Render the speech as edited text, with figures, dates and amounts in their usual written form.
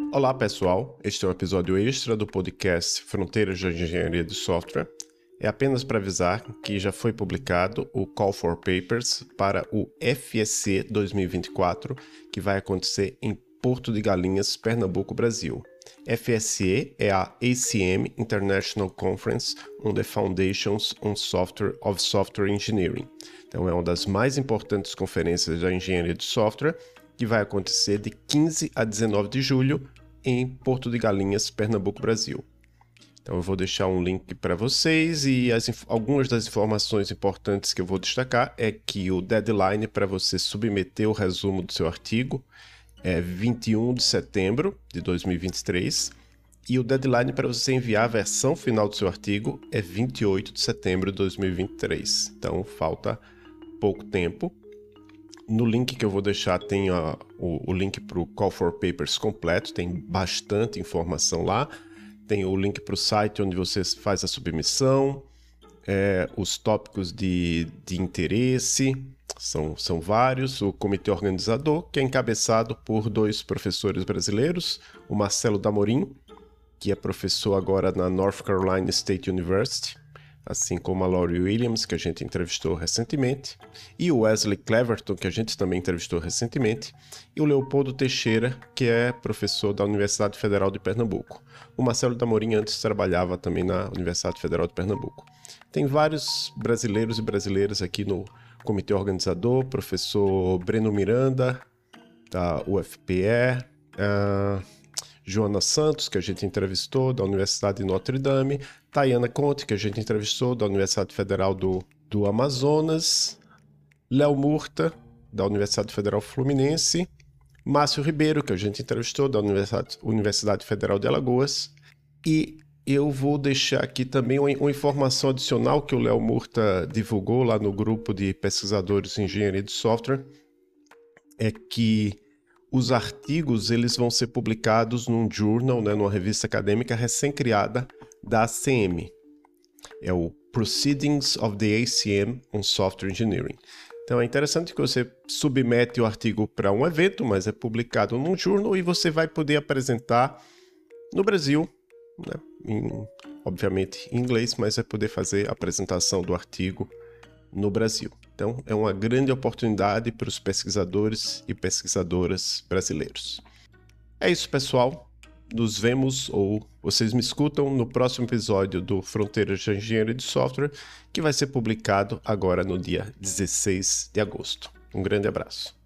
Olá pessoal, este é um episódio extra do podcast Fronteiras da Engenharia de Software. É apenas para avisar que já foi publicado o Call for Papers para o FSC 2024, que vai acontecer em Porto de Galinhas, Pernambuco, Brasil. FSC é a ACM International Conference on the Foundations of Software Engineering. Então é uma das mais importantes conferências da engenharia de software, que vai acontecer de 15 a 19 de julho em Porto de Galinhas, Pernambuco, Brasil. Então eu vou deixar um link para vocês e algumas das informações importantes que eu vou destacar é que o deadline para você submeter o resumo do seu artigo é 21 de setembro de 2023 e o deadline para você enviar a versão final do seu artigo é 28 de setembro de 2023. Então falta pouco tempo. No link que eu vou deixar tem o link para o Call for Papers completo, tem bastante informação lá. Tem o link para o site onde você faz a submissão, os tópicos de interesse, são vários. O comitê organizador, que é encabeçado por dois professores brasileiros, o Marcelo Damorim, que é professor agora na North Carolina State University, assim como a Laurie Williams, que a gente entrevistou recentemente, e o Wesley Cleverton, que a gente também entrevistou recentemente, e o Leopoldo Teixeira, que é professor da Universidade Federal de Pernambuco. O Marcelo Damorim antes trabalhava também na Universidade Federal de Pernambuco. Tem vários brasileiros e brasileiras aqui no comitê organizador, professor Breno Miranda, da UFPE, Joana Santos, que a gente entrevistou, da Universidade de Notre Dame, Tayana Conte, que a gente entrevistou, da Universidade Federal do Amazonas, Léo Murta, da Universidade Federal Fluminense, Márcio Ribeiro, que a gente entrevistou, da Universidade Federal de Alagoas, e eu vou deixar aqui também uma informação adicional que o Léo Murta divulgou lá no grupo de pesquisadores em engenharia de software, é que os artigos eles vão ser publicados num journal, numa revista acadêmica recém-criada da ACM. É o Proceedings of the ACM on Software Engineering. Então é interessante que você submete o artigo para um evento, mas é publicado num journal e você vai poder apresentar no Brasil, obviamente em inglês, mas vai poder fazer a apresentação do artigo no Brasil. Então, é uma grande oportunidade para os pesquisadores e pesquisadoras brasileiros. É isso, pessoal. Nos vemos, ou vocês me escutam, no próximo episódio do Fronteiras da Engenharia de Software, que vai ser publicado agora no dia 16 de agosto. Um grande abraço.